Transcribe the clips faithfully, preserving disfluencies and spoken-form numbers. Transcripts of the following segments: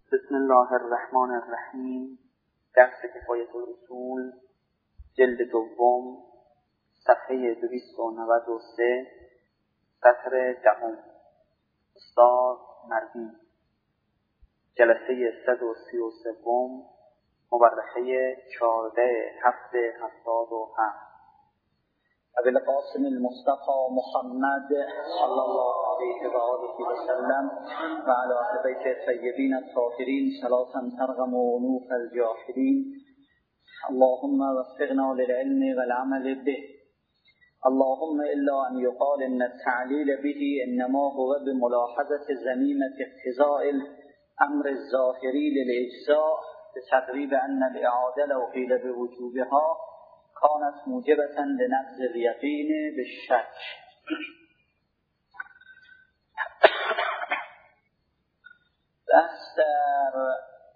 بسم الله الرحمن الرحیم. درس کفایت الاصول، جلد دوم، صفحه دویست و نود و سه، سطر دهم. استاد مردی. جلسه صد و سی و سوم، مورخه چهارده هفته هفتاد و هفت. ابی القاسم المصطفى محمد صلی الله علیه و آله و سلم و علی اهل بیت الطیبین الطاهرین صلاة ترغم عنوف الجاهلین. اللهم وفقنا للعلم والعمل به. اللهم الا ان يقال ان التعليل به انما هو بملاحظه زميمه اقتضاء الامر الظاهري للاجزاء بتقريب ان الاعاده لو قيل بوجوبها كانت موجبة لنقض اليقين بالشك. بحث در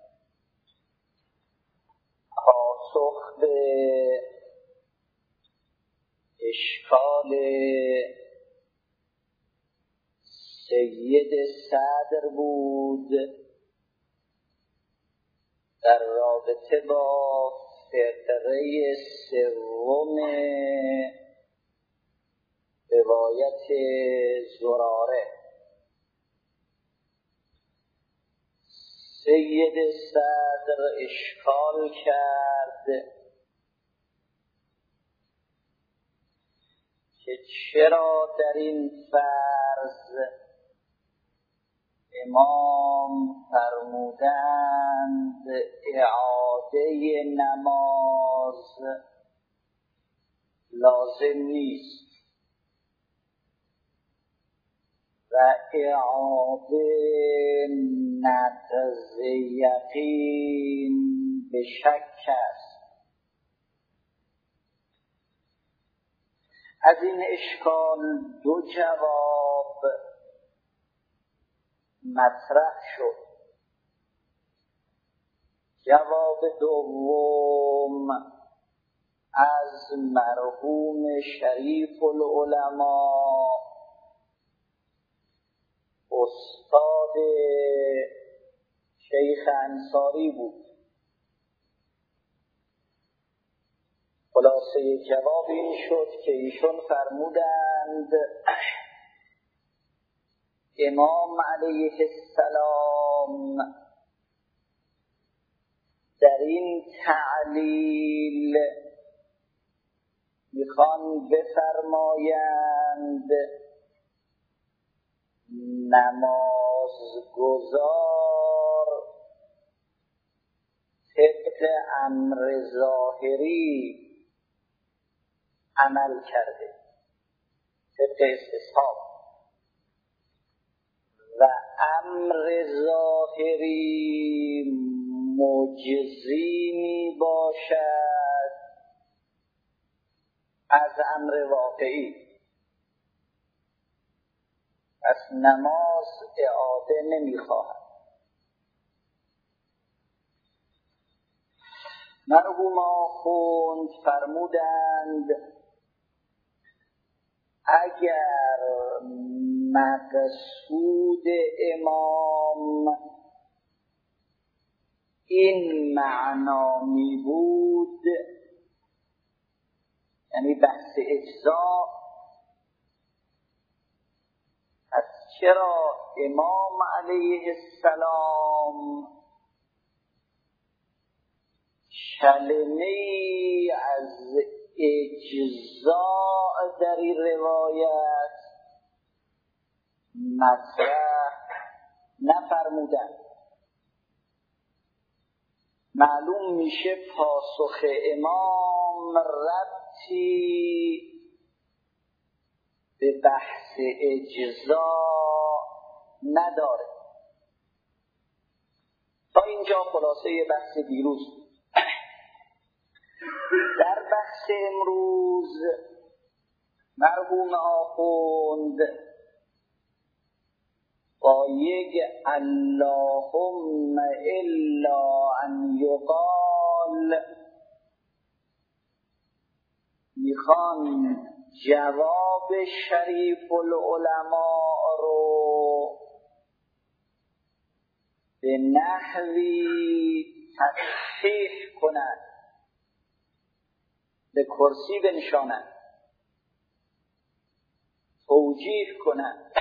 پاسخ به اشکال سید صدر بود در رابطه با فقره سوم روایت زراره. سید صدر اشکال کرد که چرا در این فرض امام فرمودند اعاده نماز لازم نیست و اعاده نقض یقین به شک است. از این اشکال دو جواب مطرح شد. جواب دوم از مرحوم شریف العلماء استاد شیخ انصاری بود. خلاصه جواب این شد که ایشون فرمودند امام علیه السلام در این تعلیل میخوان بفرمایند نمازگزار طبق امر ظاهری عمل کرده، طبق استصحاب، و امر ظاهری مجزی می باشد از امر واقعی. پس نماز اعاده نمی خواهد. مرحوم آخوند فرمودند اگر مقصود امام این معنا می بود، یعنی بحث اجزا، پس چرا امام علیه السلام کلمه‌ای از اجزا در این روایت مطرح نفرمودند؟ معلوم میشه پاسخ امام ربطی به بحث اجزا نداره. تا اینجا خلاصه بحث دیروز بود. در بحث امروز مرحوم آخوند با یک اللهم الا ان یقال میخوان جواب شریف العلماء رو به نحوی تصحیح کنند، به کرسی بنشانند، توجیه کنند.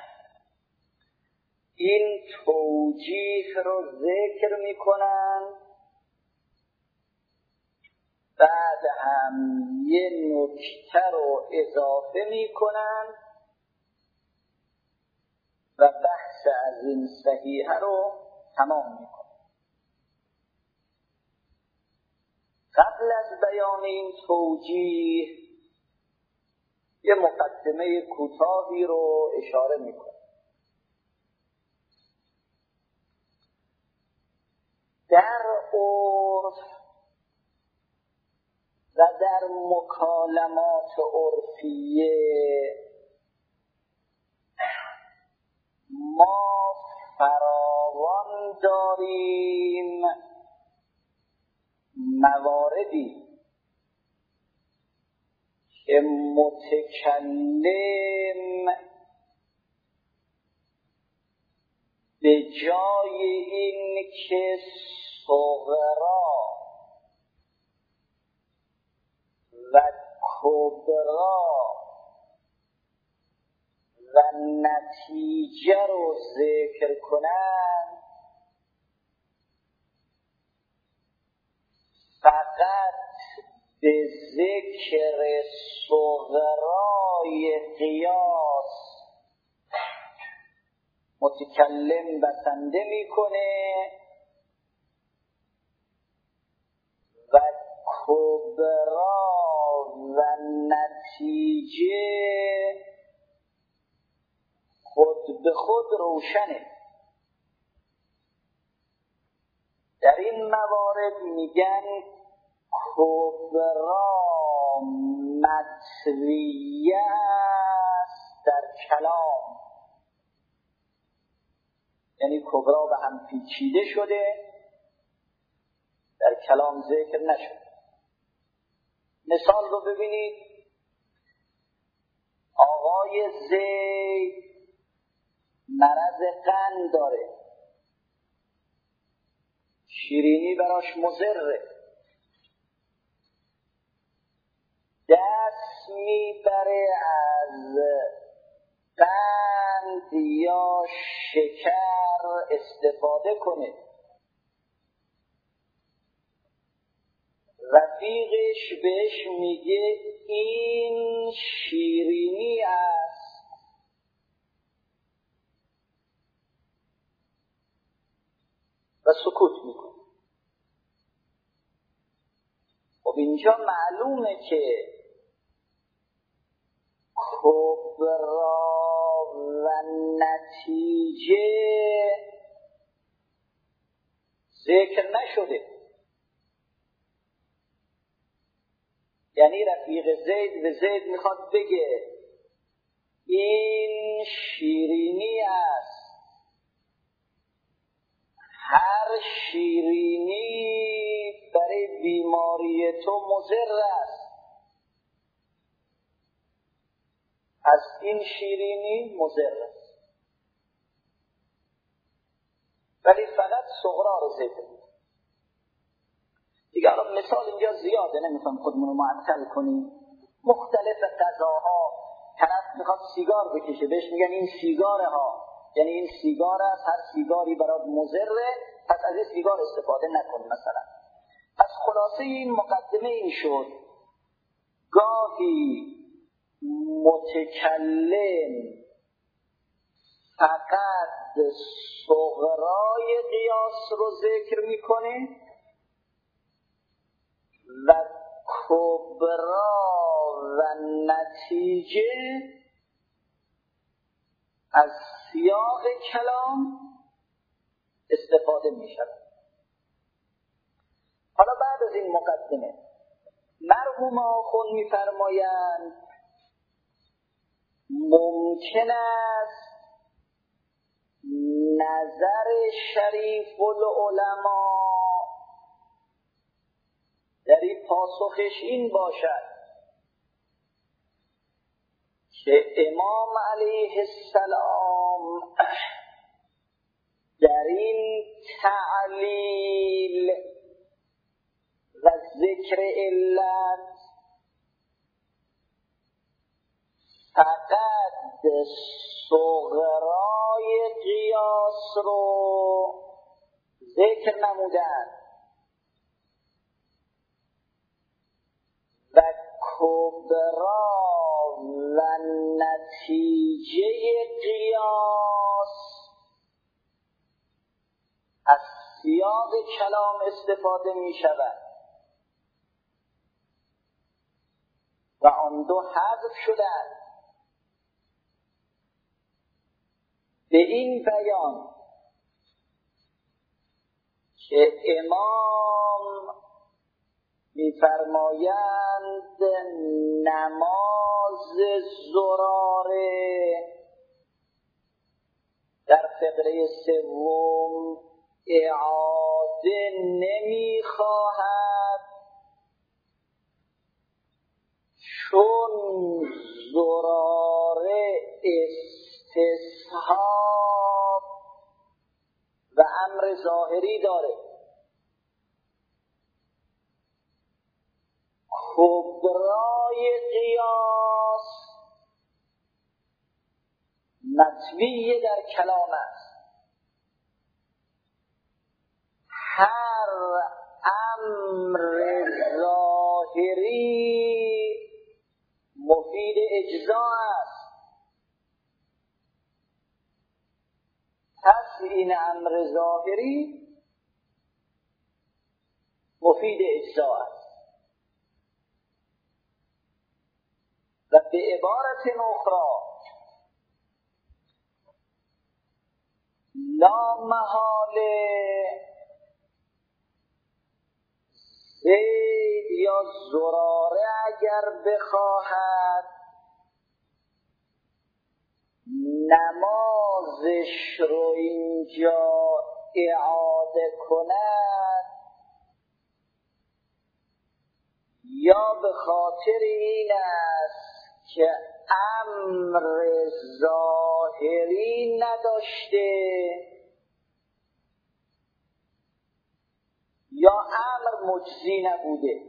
این توجیه رو ذکر میکنند، بعد هم یه نکته رو اضافه میکنند و بحث از این صحیحه رو تمام میکنند. قبل از بیان این توجیه یه مقدمه کوتاهی رو اشاره میکنند. در عرف و در مکالمات عرفیه ما فراوان داریم مواردی که متکلم به جای این که صغرا و کبرا و نتیجه رو ذکر کنند، فقط به ذکر صغرای قیاس متکلم بسنده میکنه و کبرا و نتیجه خود به خود روشنه. در این موارد میگن کبرا مطویه است در کلام، یعنی کبرا به هم پیچیده شده، در کلام ذکر نشده. مثال رو ببینید، آقای زید مرض قند داره، شیرینی براش مضره، دست میبره از قند یا شکر استفاده کنه، رفیقش بهش میگه این شیرینی است، و سکوت میکنه. خب اینجا معلومه که کبرا و نتیجه ذکر نشده، یعنی رفیق زید به زید میخواد بگه این شیرینی است، هر شیرینی برای بیماری تو مضر است، از این شیرینی مضر است، ولی فقط صغرا رو ذکر می‌کنه. دیگه الان مثال اینجا زیاده، نمی‌خوام خودمون رو معطل کنیم. مختلف غذاها، طرف میخواد سیگار بکشه، بهش میگن این سیگاره ها، یعنی این سیگار است، هر سیگاری برات مضره، پس از این سیگار استفاده نکن مثلا. پس خلاصه این مقدمه این شد، گاهی متکلم فقط صغرای قیاس رو ذکر میکنه و کبرا و نتیجه از سیاق کلام استفاده میشود. حالا بعد از این مقدمه مرحوم آخوند میفرمایند ممکن است نظر شریف العلماء در این پاسخش این باشد که امام علیه السلام در این تعلیل و ذکر علت فقط صغرای قیاس رو ذکر نمودن و کبرا و نتیجه قیاس از سیاق کلام استفاده می شود و آن دو حذف شدند. به این بیان که امام می‌فرمایند نماز زراره در فقره سوم اعاده نمی‌خواهد چون زراره استصحاب و امر ظاهری داره. کبرای قیاس مطوی در کلام است. هر امر ظاهری مفید اجزا است. پس این امر ظاهری مفید اجزا است. و به عبارت اخرى لا محاله زید یا زراره اگر بخواهد نمازش رو اینجا اعاده کند یا به خاطر این است که امر ظاهری نداشته یا امر مجزی نبوده.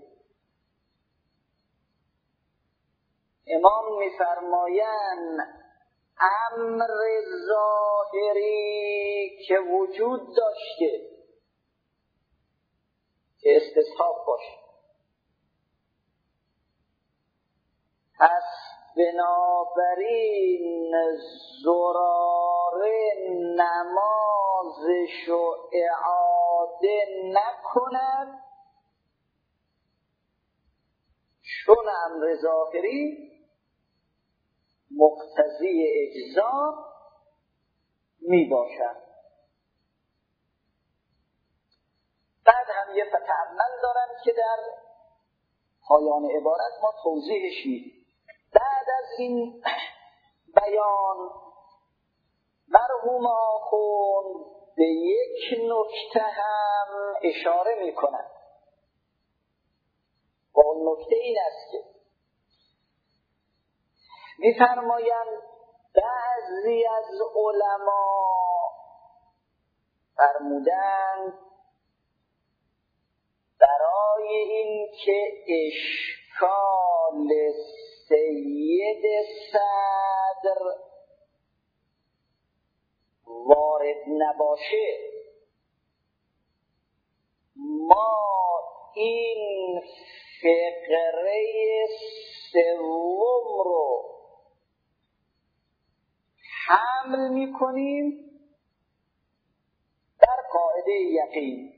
امام می‌فرمایند امر ظاهری که وجود داشته که استصحاب باشه، پس بنابراین زراره نمازشو اعاده نکند چون امر ظاهری مقتضی اجزا می باشد. بعد هم یه فتعمل دارم که در پایان عبارت ما توضیحش میدیم. بعد از این بیان مرحوم آخوند به یک نکته هم اشاره میکنند و اون نکته این است که میفرمایند بعضی از علما فرمودند برای این که اشکال سید صدر وارد نباشه ما این فقره سوم رو حمل میکنیم در قاعده یقین.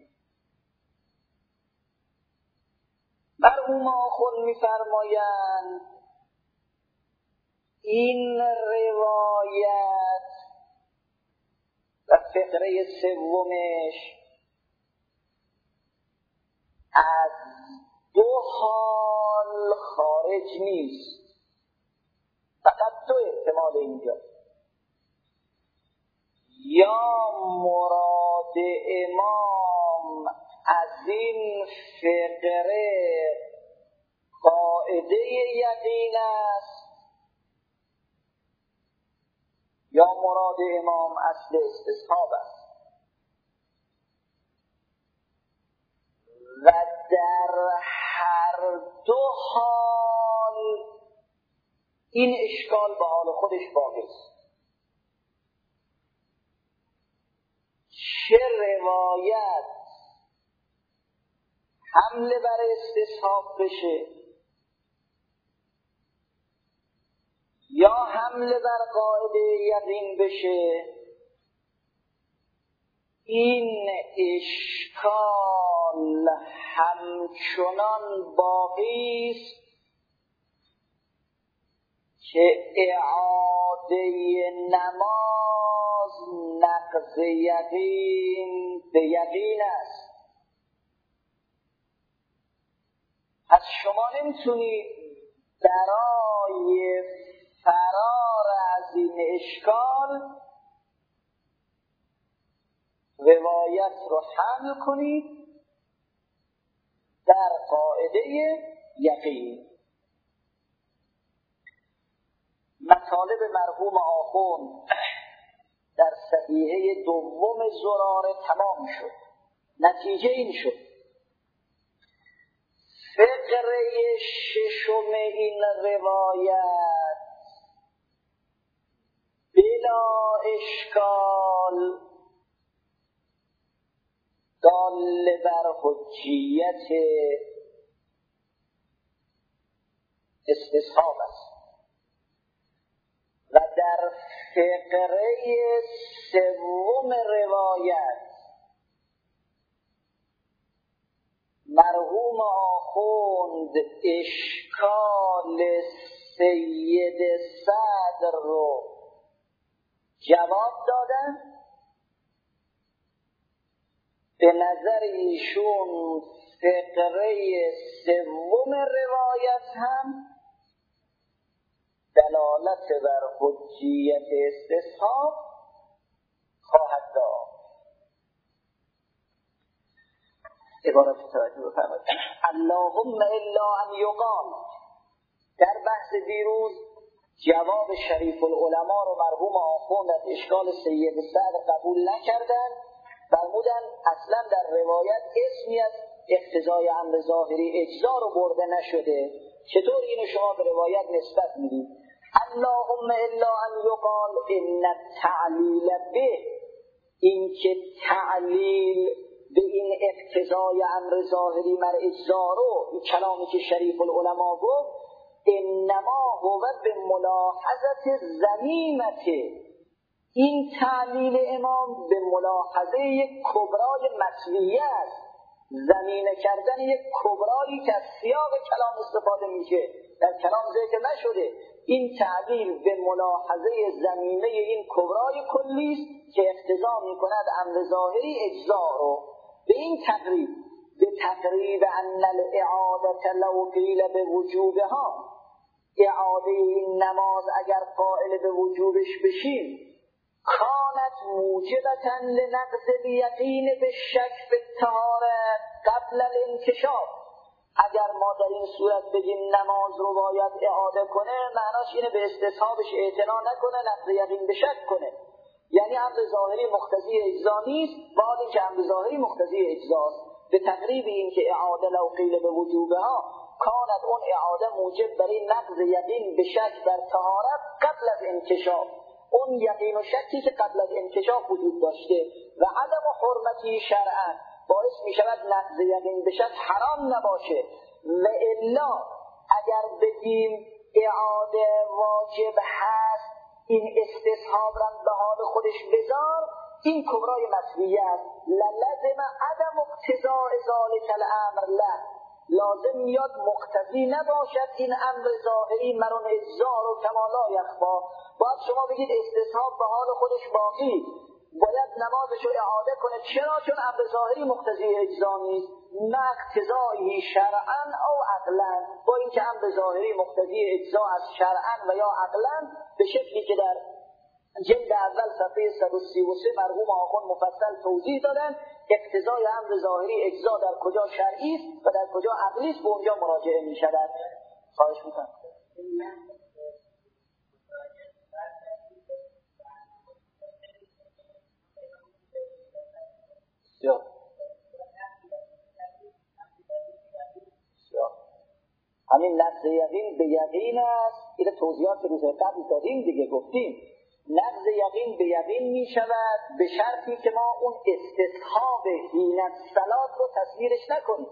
مرحوم آخوند می‌فرمایند این روایت و فقره سومش از دو حال خارج نیست، فقط دو احتمال اینجا. یا مراد امام از این فقره قاعده یقین است یا مراد امام اصل استصحاب است. این اشکال به حال خودش باقی است. چه روایت حمله بر استصحاب بشه یا حمله بر قاعده یقین بشه، این اشکال همچنان باقی است که اعاده نماز نقض یقین به یقین است. پس شما نمیتونید برای فرار از این اشکال روایت رو حمل کنید در قاعده یقین. مطالب مرحوم آخوند در صحیحه دوم زراره تمام شد. نتیجه این شد فقره ششم این روایت بلا اشکال دال بر حجیت استصحاب است و در فقره سوم روایت مرحوم آخوند اشکال سید صدر رو جواب دادن. به نظر ایشون فقره سوم روایت هم دلالت بر حجیت استصحاب خواهد داد. عبارت توجه بفرمایید. اللهم الا ان یقال، در بحث دیروز جواب شریف العلماء رو مرحوم آخوند از اشکال سید سعد قبول نکردن. فرمودن اصلا در روایت اسمی از اقتضای امر ظاهری اجزا رو برده نشده، چطور اینو شما به روایت نسبت میدید؟ اللهم الا ان یقال ان التعلیل به، این که تعلیل به این اقتضای امر ظاهری مر اجزا رو، این کلامی که شریف العلماء گفت، انما هو به ملاحظت ضمیمته، این تعلیل امام به ملاحظه یک کبرای مطویه است، زمینه کردن یک کبرایی که از سیاق کلام استفاده میشه، در کلام ذکر نشده. این تعلیل به ملاحظه زمینه این کبرای کلی است که اقتضا میکند امر ظاهری اجزا رو. به این تقریب، به تقریب ان الاعاده لو قیل به وجوبها، اعاده این نماز اگر قائل به وجوبش بشیم، کانت موجبتا لنقض الیقین به شک به طهارت قبل الانکشاف، اگر ما در این صورت بگیم نماز رو باید اعاده کنه، معناش اینه به استصحابش اعتنا نکنه، نقض یقین به شک کنه، یعنی امر ظاهری مقتضی اجزا نیست، بعد این که امر ظاهری مقتضی اجزاست. به تقریب این که اعاده لو قیل به وجوبها، کانت اون اعاده موجب برای نقض یقین به شک بر طهارت قبل از انکشاف، اون یقین و شکی که قبل از انکشاف وجود داشته و عدم حرمتی شرعاً باعث می شود نقض یقین به شک حرام نباشه. و الا اگر بگیم اعاده واجب هست، این استصحاب را به حال خودش بذار، این کبرای مطویه است. للزم عدم اقتضاء ذلک الامر له، لازم میاد مقتضی نباشد این امر ظاهری مرون اجزا رو کما لا یخفا. باید شما بگید استصحاب به حال خودش باقی، باید نمازش رو اعاده کنه. چرا؟ چون امر ظاهری مقتضی اجزا نیست، نه اقتضایی شرعا او عقلا، با این که امر ظاهری مقتضی اجزا از شرعا و یا عقلا، به شکلی که در جلد اول صفحه صد و سی و سه مرحوم آخوند مفصل توضیح دادن. اقتضای امر ظاهری اجزا در کجا شرعی است و در کجا عقلی است، به اونجا مراجعه می شود. خواهش میکنم. این نقض یقین به یقین است. این توضیحات روز قبل دادیم دیگه، گفتیم نقض یقین به یقین می شود به شرطی که ما اون استصحاب حین الصلات رو تصویرش نکنیم.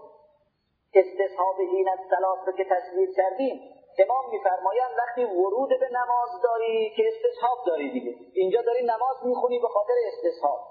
استصحاب حین الصلات رو که تصویر کردیم، امام میفرمایند وقتی ورود به نماز داری که استصحاب داری دیگه، اینجا داری نماز میخونی به خاطر استصحاب،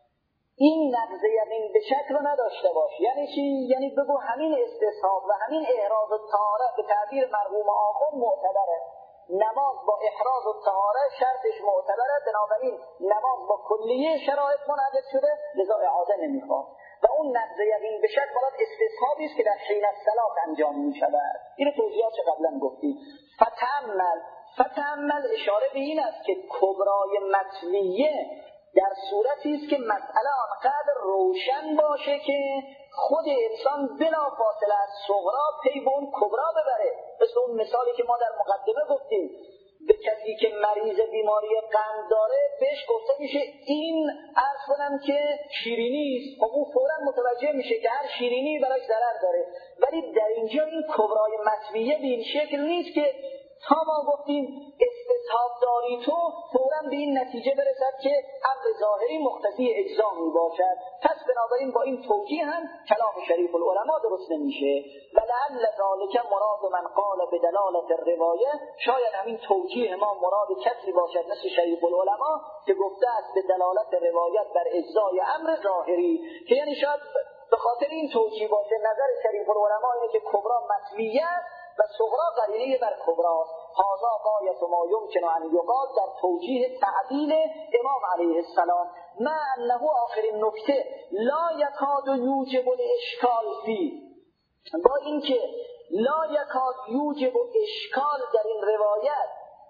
این نقض یقین به شک رو نداشته باش. یعنی چی؟ یعنی بگو همین استصحاب و همین احراز الطهاره به تعبیر مرحوم آخوند معتبره، نماز با احراز الطهاره شرطش معتبره، بنابراین نماز با کلیه شرایط منعقد شده، لذا اعاده نمیخواد. و اون نقض یقین به شک مراد استصحابی است که در حین الصلات انجام میشود. این توضیحات قبلا گفتیم. فتأمل فتأمل اشاره به این است که کبرای مطلیه در صورتی است که مسئله آنقدر روشن باشه که خود انسان بلا فاصله از صغرا پی به اون کبرا ببره. مثل اون مثالی که ما در مقدمه گفتیم، به کسی که مریض بیماری قند داره بهش گفته میشه این عرض کنم که شیرینی است، خب او فوراً متوجه میشه که هر شیرینی براش ضرر داره. ولی در اینجا این کبرای مطویه به این شکل نیست که تا ما گفتیم استصحاب داری تو فوراً به این نتیجه برسد که امر ظاهری مقتضی اجزا می باشد. پس بنابراین با این توجیه هم کلام شریف العلماء درست نمیشه. و لعل ذلک مراد من قال به دلالت الروایه، شاید همین توجیه ما مراد کسی باشد مثل شریف العلماء که گفته است به دلالت روایت بر اجزای امر ظاهری، که یعنی شاید به خاطر این توجیه باشه. نظر شریف العلماء اینه که کبرا مطویه و صغرا قرینه بر کبراست. هذا غایت ما یمکن ان یقال در توجیه تعدیل امام علیه السلام، ما انه آخرین نکته لا یکاد یوجب الاشکال فی، با اینکه لا یکاد یوجب اشکال در این روایت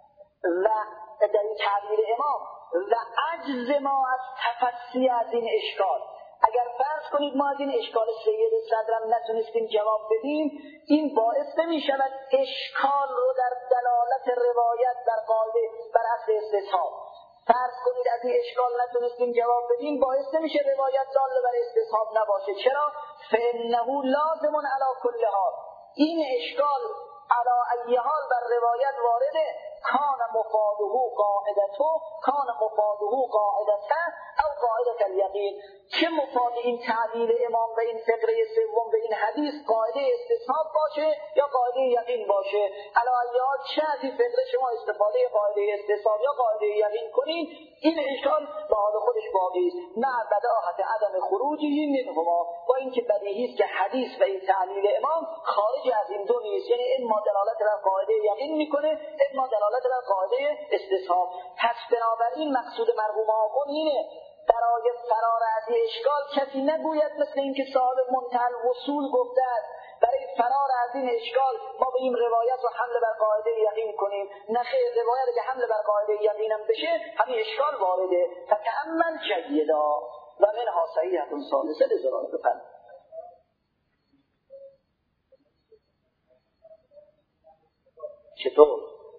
و در این تعدیل امام و عجز ما از تفسیر از این اشکال. اگر فرض کنید ما از این اشکال سید صدرم نتونستیم جواب بدیم، این باعث نمی شود اشکال رو در دلالت روایت در قاعده بر اصل استصحاب. فرض کنید از این اشکال نتونستیم جواب بدیم، باعث نمیشه روایت دال بر استصحاب نباشه. چرا؟ فانه لازم علی کل حال، این اشکال علی ای حال بر روایت وارده. کان مفاده قاعدته کان مفاده قاعدته او قاعده الیقین، چه مفاد این تعبیر امام و این فقره سوم به این حدیث قاعده استصحاب باشه یا قاعده یقین باشه. علی ای حال چه از این فقره شما استفاده قاعده استصحاب یا قاعده یقین کنین، این اشکال به حال خودش باقی است. نه بداهت عدم خروجی منهما، با اینکه بدیهی است که حدیث و این تعبیر امام خارج از این دو نیست، یعنی اما دلالت بر قاعده یقین میکنه اما دلالت بر قاعده استصحاب. پس بنابراین مقصود مرحوم آخوند اینه برای فرار از این اشکال کسی نگوید مثل اینکه صاحب منتهی الوصول گفته است برای فرار از این اشکال ما به این روایت رو حمل بر قاعده یقین کنیم. نه خیر، روایت که حمل بر قاعده یقین هم بشه همین اشکال وارده. فتأمل جیدا و منها صحیحة ثالثه لزرار بفرم. چطور؟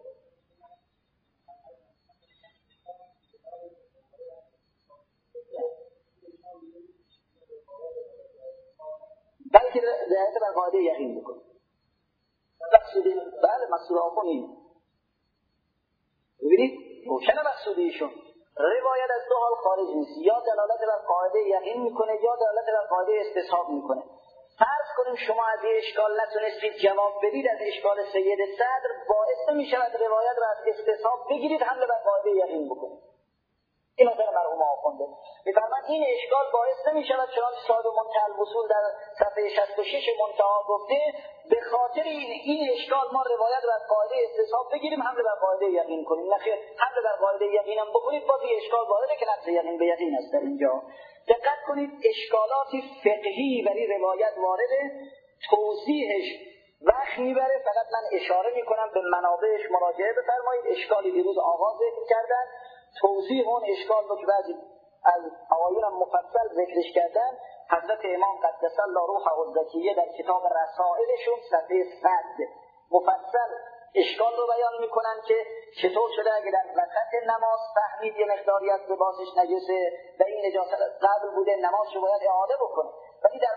بلکه دهیت بر قاعده یقین بکن. مقصود بله مقصود آخون این ببینید روشن مقصود ایشون روایت از دو حال خارج نیست، یا دلالت بر قاعده یقین میکنه یا دلالت بر قاعده استصحاب میکنه. فرض کنیم شما از این اشکال نتونستید جواب بدید، از اشکال سید صدر باعث نمیشود روایت را از استصحاب بگیرید حمله بر قاعده یقین بکنید. این نظر مرحوم آخونده. میفرمایند این اشکال باعث نمیشود چنانچه صاحب منتهی الوصول در صفحه شصت و شش منتها گفته به خاطر این این اشکال ما روایت را از قاعده استصحاب بگیریم حمله بر قاعده یقین کنیم. نخیر، حمله بر قاعده یقین هم بکنید باز این اشکال وارده که نقض یقین به یقین است. در اینجا دقت کنید اشکالاتی فقهی برای روایت وارده، توضیحش وقت میبره. فقط من اشاره میکنم به منابعش مراجعه بفرمایید. اشکالی دیروز آغاز ذکر کردن، توضیح اون اشکال رو که بعضی از آیون مفصل ذکرش کردن. حضرت امام قدس الله روحه الزکیه در کتاب رسائلشون صفحه صد مفصل اشکال رو بیان میکنن که چطور شده اگه در وسط نماز فهمید یه مقداری از لباسش نجسه و این نجاست قبل بوده، نماز رو باید اعاده بکنه، ولی در پایان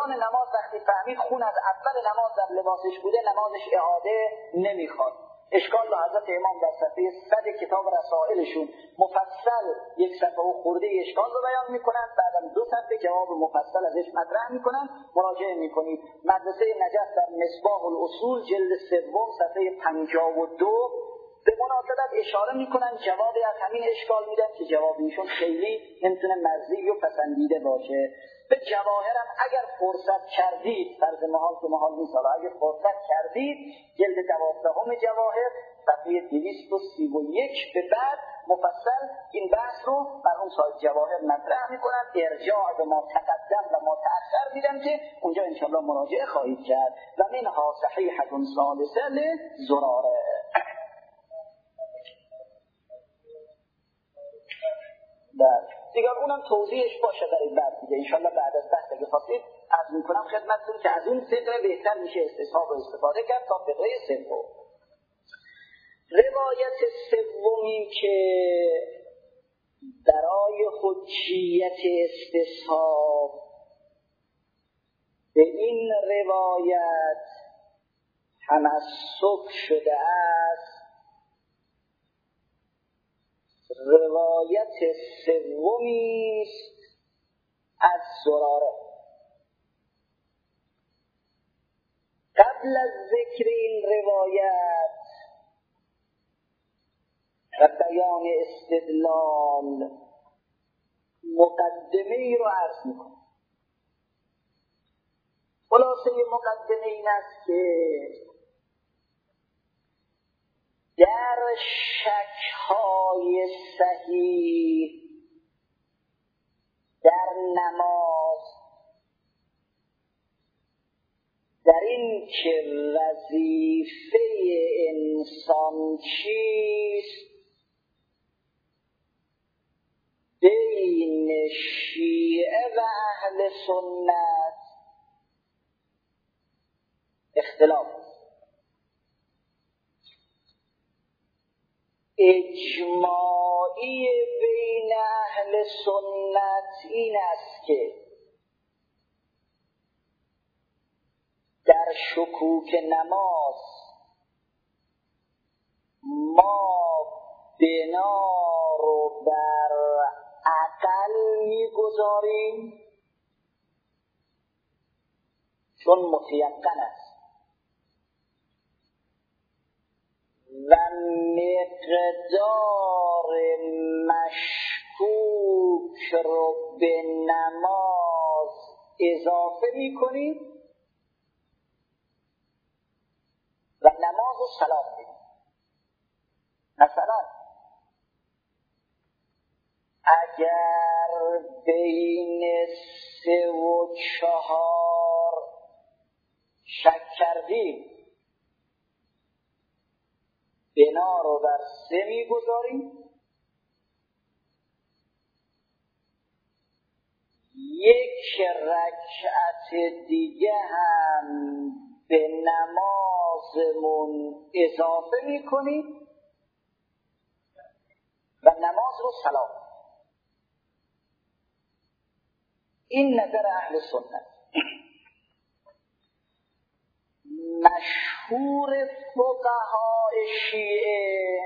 پایان نماز وقتی فهمید خون از اول نماز در لباسش بوده، نمازش اعاده نمیخواد. اشکال را حضرت امام در صفحه صد کتاب رسائلشون مفصل یک صفحه و خورده اشکال رو بیان میکنند، بعدم دو صفحه جواب مفصل ازش مطرح میکنند، مراجعه میکنید. مدرسه نجف در مصباح الاصول جلد سوم صفحه پنجاه و دو به مناسبت اشاره میکنن، جوابی از همین اشکال میدن که جواب ایشون خیلی نمیتونه مرضی و پسندیده باشه. به جواهرم اگر فرصت کردید، فرض محال که محال نیست، حالا اگر فرصت کردید جلد دوازدهم جواهر صفحه دویست و سی و یک به بعد مفصل این بحث رو بر اون سایت جواهر مطرح میکنن. ارجاع به ما تقدم و ما تأخر میدن که اونجا انشاءالله مراجعه خواهید کرد. و منها صحیحة ثالثة لزراره. دیگر اونم توضیحش باشه برای بعد دیگه انشالله بعد از بحث اگه خواستید عرض میکنم خدمتتون که از این فقره بهتر میشه استصحاب و استفاده کرد تا فقره سوم. روایت سومی که برای حجیت استصحاب به این روایت تمسک شده است، روایت سومی است از زراره. قبل از ذکر این روایت و بیان استدلال مقدمه ای رو عرض میکنم. خلاصه مقدمه این است که در شک‌های صحیح در نماز، در این که وظیفه انسان چیست، بین شیعه و اهل سنت اختلاف. اجماعی بین اهل سنت این است که در شکوک نماز ما بنا رو بر عقل میگذاریم چون متیقن است و مقدار مشکوک رو به نماز اضافه میکنیم و نماز رو سلام میدیم. مثلا اگر بین سه و چهار شک کردیم بنا رو بر سه میگذاریم، یک رکعت دیگه هم به نمازمون اضافه میکنیم و نماز رو سلام. این نظر اهل سنت. مشهور فقهای شیعه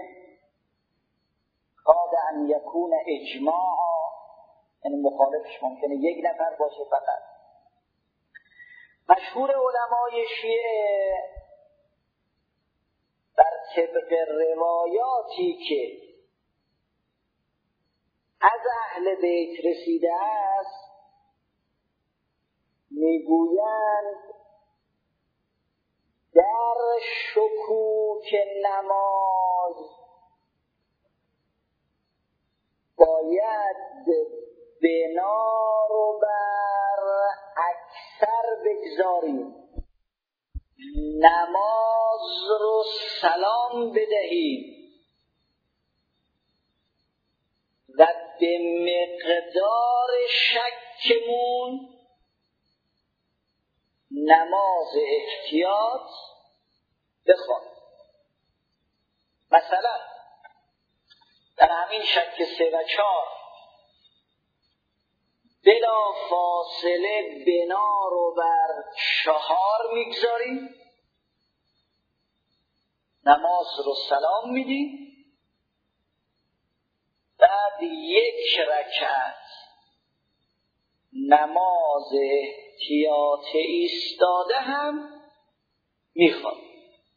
کاد ان یکون اجماع، یعنی مخالفش ممکنه یک نفر باشه فقط. مشهور علمای شیعه بر طبق روایاتی که از اهل بیت رسیده است میگویند در شکوک نماز باید بنا رو بر اکثر بگذاریم، نماز رو سلام بدهیم و به مقدار شکمون نماز احتیاط بخوان. مثلا در همین شک سه و چهار بلا فاصله بنا رو بر چهار میگذاریم، نماز رو سلام میدیم، بعد یک رکعت نماز احتیاط ایستاده هم میخوانیم.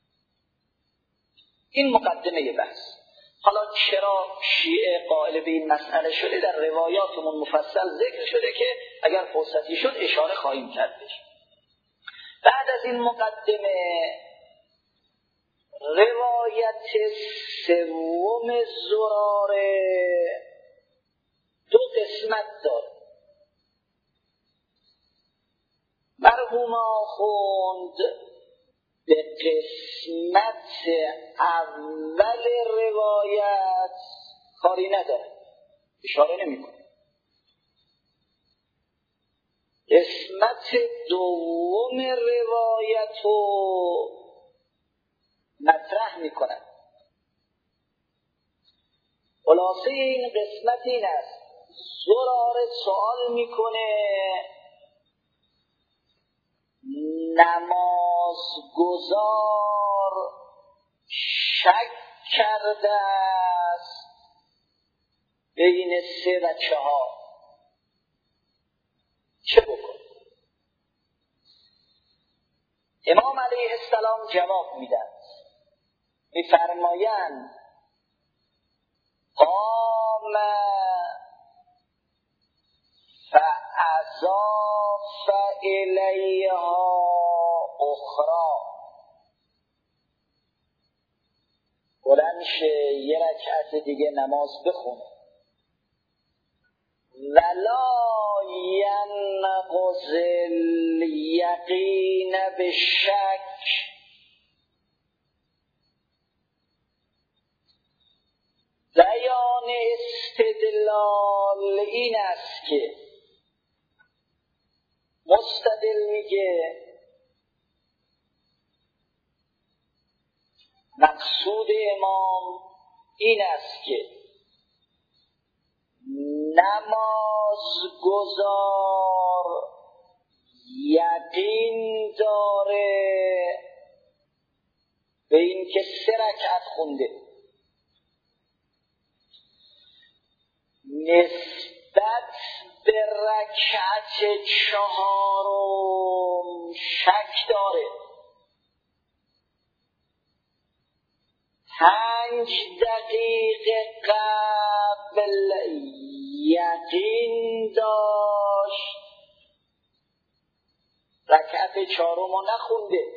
این مقدمه بحث. حالا چرا شیعه قائل به این مسئله شده در روایاتمون مفصل ذکر شده که اگر فرصتی شد اشاره خواهیم کردش. بعد از این مقدمه روایت سوم زراره دو قسمت داره. مرحوم آخوند به قسمت اول روایت کاری نداره، اشاره نمی‌کنه. قسمت دوم روایت رو مطرح می‌کنه. خلاصه این قسمت این است: زراره سوال میکنه نمازگزار شک کرده است بین سه و چهار، چه بکن؟ امام علیه السلام جواب میدن، میفرمایند قام فاضاف الیها اخرى، بلند شه یه رکعت دیگه نماز بخونه. ولا ینقض الیقین بالشک، بیان استدلال این است که مستدل میگه مقصود امام این است که نمازگزار یقین داره به این که سه رکعت خونده، نسبت به رکعت چهارم شک داره، پنج دقیقه قبل یقین داشت رکعت چهارم رو نخونده،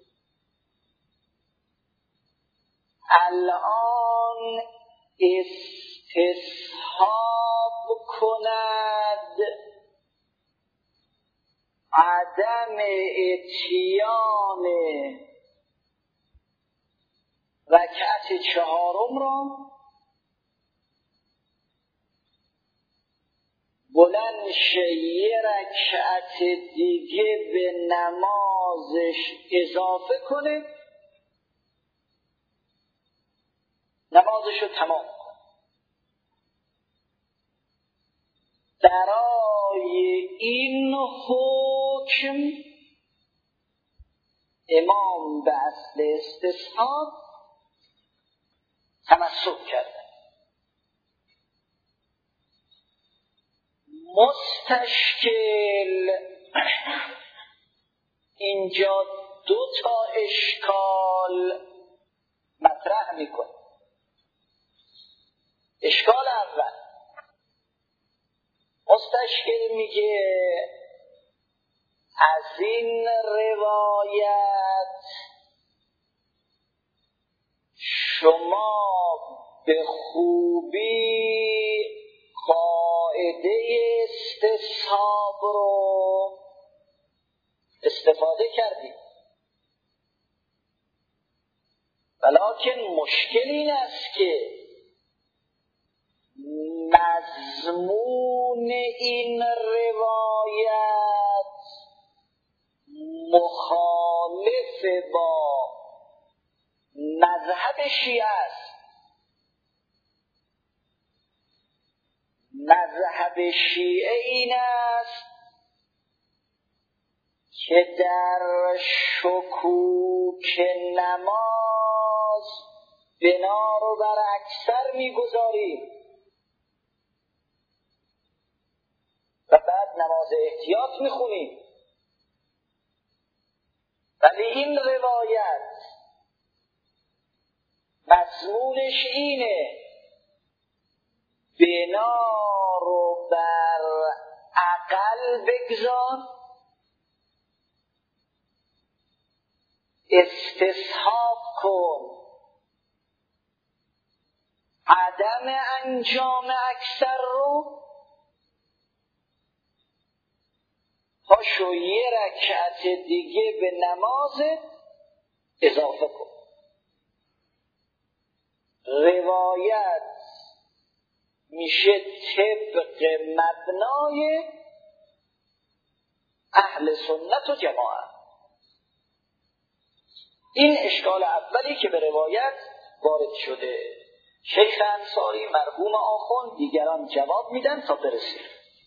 الان استصحاب کند عدم اتیان رکعت چهارم را، بلند شه یه رکعت دیگه به نمازش اضافه کنه، نمازش رو تمام کنه. برای این حکم امام به اصل استصحاب تمسک کرده. مستشکل اینجا دو تا اشکال مطرح میکنه. اشکال اول، مستشکل میگه از این روایت شما به خوبی قاعده استصحاب رو استفاده کردید، ولکن مشکل این است که مضمون این روایت مخالف با مذهب شیعه است. مذهب شیعه این است که در شکوک نماز بنا رو بر اکثر میگذاریم و بعد نماز احتیاط میخونیم، ولی این روایت مضمونش اینه بنا رو بر عقل بگذار، استصحاب کن، عدم انجام اکثر رو، پاشو یه رکعت دیگه به نماز اضافه کن. روایت میشه طبق مبنای اهل سنت و جماعت. این اشکال اولی که به روایت وارد شده. شیخ انصاری مرحوم آخوند دیگران جواب میدن تا برسیم.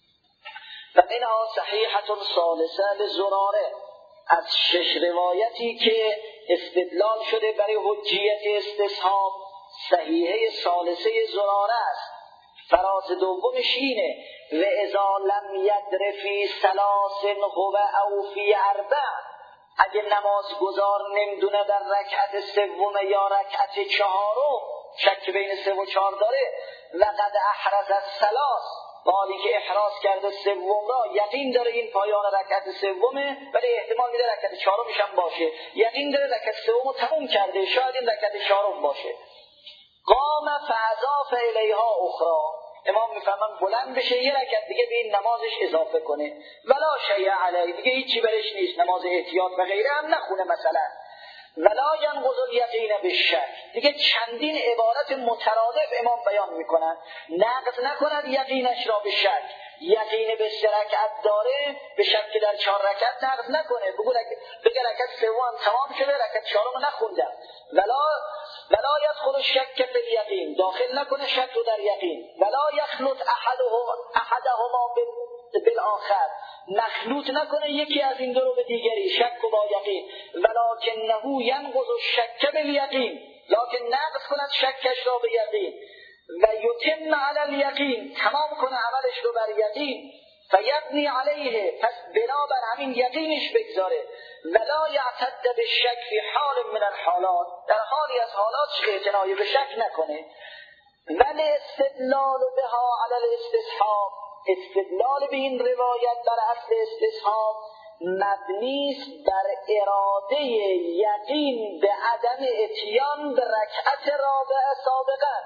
و اینها صحیحة ثالثه لزراره، از شش روایتی که استدلال شده برای حجیت استصحاب صحیحه ثالثه زراره است. فراز دومش اینه و اذا لم یدر فی ثلاث هو او فی اربع، اگه نماز گذار نمیدونه در رکعت سوم یا رکعت چهارم، شک بین سه و چهار داره، لقد احرز الثلاث، حالی که احراز کرده سوم را، یقین داره این پایان رکعت سومه ولی احتمال میده رکعت چهارمش هم باشه، یقین داره رکعت سومو تموم کرده شاید این رکعت چهارم باشه. قام فاضاف الیها اخرى، امام میفهمن بلند بشه یه رکعت دیگه به این نمازش اضافه کنه، ولا شیء علیه، دیگه هیچی برش نیست، نماز احتیاط و غیره هم نخونه مثلا. ولا ینقض الیقین بالشک، دیگه چندین عبارت مترادف امام بیان میکنن، نقض نکند یقینش را به شک، یقین به سه رکعت داره به شک در چهار رکعت نقض نکنه، بگه رکعت سوم تمام شده رکعت چهارم نخوندم. ولا ولا يدخل الشك في اليقين، داخل نکنه شک رو در یقین. ولا يخلط احدهما احدهما بالآخر، مخلوط نکنه یکی از این دو رو به دیگری، شک و با یقین. ولکنه ینقض الشک بالیقین، لکن نقض کند شکش را به یقین. و یتم علی الیقین، تمام کنه عملش رو بر یقین. فیبنی علیه، پس بنا بر همین یقینش بگذاره. ولا یعتد بالشک فی حال من الحالات، در حالی از حالات اعتنای به شک نکنه. ولی استدلال بها علی الاستصحاب، استدلال به این روایت بر اصل استصحاب مبنی است بر اراده یقین به عدم اتیان به رکعت رابعه سابقا.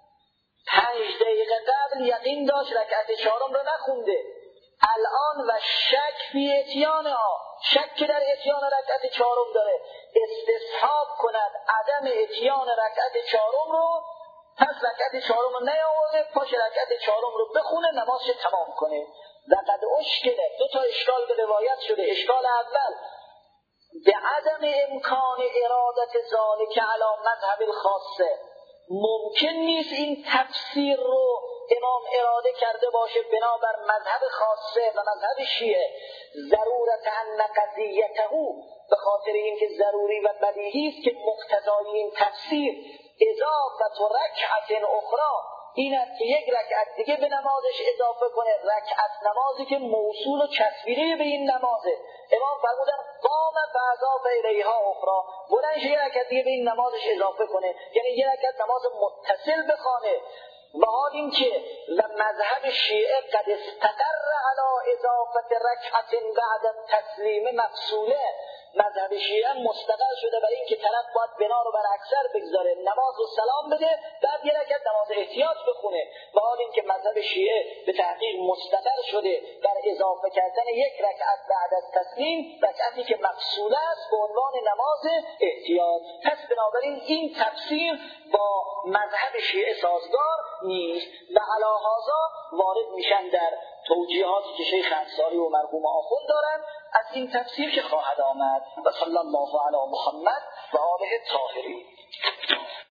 پنج دقیقه قبل یقین داشت رکعت چهارم رو نخونده، الان و شک فی اتیانها، شک در اتیان رکعت چهارم داره، استصحاب کند عدم اتیان رکعت چهارم رو، پس رکعت چهارم رو نیاورده، پاش رکعت چهارم رو بخونه نمازش تمام کنه. لقد اشکله، دو تا اشکال به روایت شده. اشکال اول به عدم امکان ارادت ذالک علی مذهب الخاصه، ممکن نیست این تفسیر رو امام اراده کرده باشه بنابر مذهب خاصه و مذهب شیعه. ضرورت ان قضیته، به خاطر اینکه ضروری و بدیهی است که مقتضای این تفسیر اضافت و رکعت اخرى، این است که یک رکعت دیگه به نمازش اضافه کنه، رکعت نمازی که موصول و چسبیده به این نمازه. امام فرمودن قام فاضاف الیها اخرى، بلند شه یک رکعت دیگه به این نمازش اضافه کنه، یعنی یک رکعت نماز متصل بخونه. و حال این که و مذهب شیعه قد استقر علی اضافت رکعت بعد تسلیم مفصوله، مذهب شیعه مستقر شده برای این که طرف باید بنا رو بر اکثر بگذاره، نماز رو سلام بده، بعد یه رکعت نماز احتیاط بخونه. و حال این که مذهب شیعه به تحقیق مستقر شده بر اضافه کردن یک رکعت بعد از تسلیم، رکعتی که مفصوله است به عنوان نماز احتیاط. پس بنابراین این تفسیر با مذهب شیعه سازگار نیست و علی هذا وارد میشن در توجیهاتی که شیخ انصاری و مرحوم آخوند دارن از این تفسیر که خواهد آمد. و صلی الله علی محمد و آله الطاهرین.